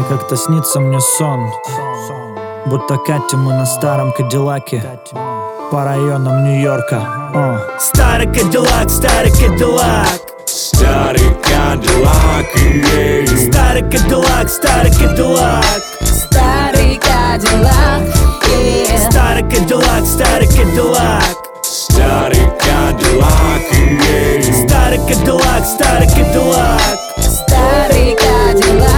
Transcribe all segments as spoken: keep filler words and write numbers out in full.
И как-то снится мне сон, будто катим мы на старом Кадиллаке по районам Нью-Йорка. О. Старый Кадиллак, старый Кадиллак, Старый Кадиллак, ей. старый Кадиллак, старый Кадиллак, Старый Кадиллак, yeah. старый Кадиллак, старый Кадиллак, Старый Кадиллак, ей. старый Кадиллак, старый Кадиллак. Старый Кадиллак,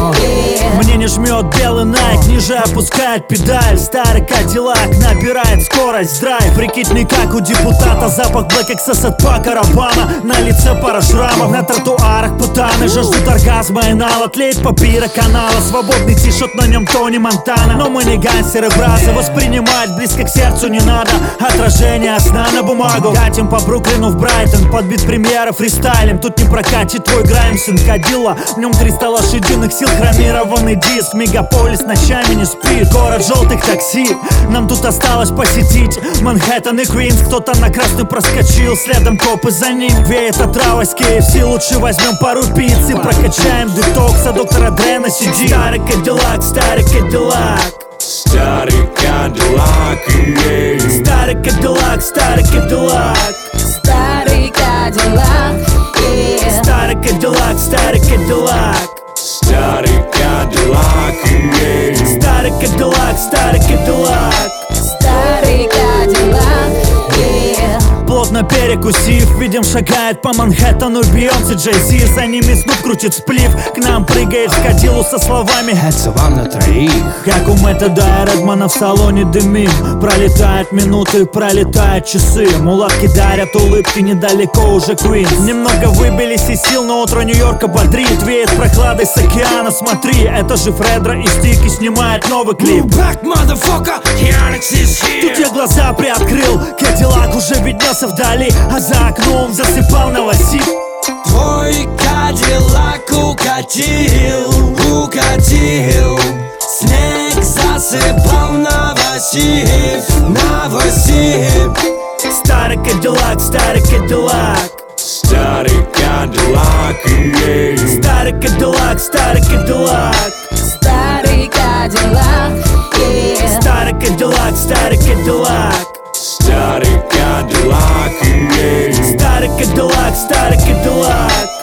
yeah. Мне не жмет белый найк, ниже опускает педаль. Старый Кадиллак набирает скорость, драйв. Прикинь, не как у депутата, запах Black Excess от Пака Рабана. На лице пара шрамов, на тротуарах путаны жаждут оргазма и нала, тлеет папира канала. Свободный тишот, на нем Тони Монтана. Но мы не гангстеры, бразы, воспринимать близко к сердцу не надо. Отражение сна на бумагу. Катим по Бруклину в Брайтон, подбит премьера фристайлем. Тут не прокатит твой грайм, сын Кадилла. В нем триста лошадиных сил, хромированный диск. Мегаполис ночами не спит, город желтых такси. Нам тут осталось посетить Манхэттен и Квинс. Кто-то на красный проскочил, следом копы за ним. Веет от трава с кей эф си, лучше возьмем пару пиццы. Прокачаем детокс, а доктора Дре на си ди. Старый Кадиллак, старый Кадиллак, Старый Кадиллак, ей. старый Кадиллак, старый Кадиллак, Старый Кадиллак, yeah. старый Кадиллак, старый Кадиллак, Старый Кадиллак, ей. старый Кадиллак, старый Кадиллак. Старый Кадиллак, yeah. Плотно перекусив, видим, шагает по Манхэттену Бейонсе, Джей-Зи. За ними Снуп крутит сплив, к нам прыгает в Кадиллу со словами: Это вам на троих. как у Метода и Редмана в салоне дымим. Пролетают минуты, пролетают часы. Мулатки дарят улыбки, недалеко уже Квинс. Немного выбились из сил, но утро Нью-Йорка бодрит. Веет прохладой с океана, смотри, это же Фредро и Стики снимает новый клип. Back, motherfucker, Яникс is here. Тут я глаза приоткрыл, Кадиллак уже виднелся вдали, а за окном засыпал новосиб. Твой Кадиллак укатил, укатил. Снег засыпал новосиб, новосиб. Старый Кадиллак, старый Кадиллак, Старый Кадиллак, ей. старый Кадиллак, старый Кадиллак, Старый Кадиллак, yeah. старый Кадиллак, старый Кадиллак, Старый Кадиллак, ей. старый Кадиллак, старый Кадиллак.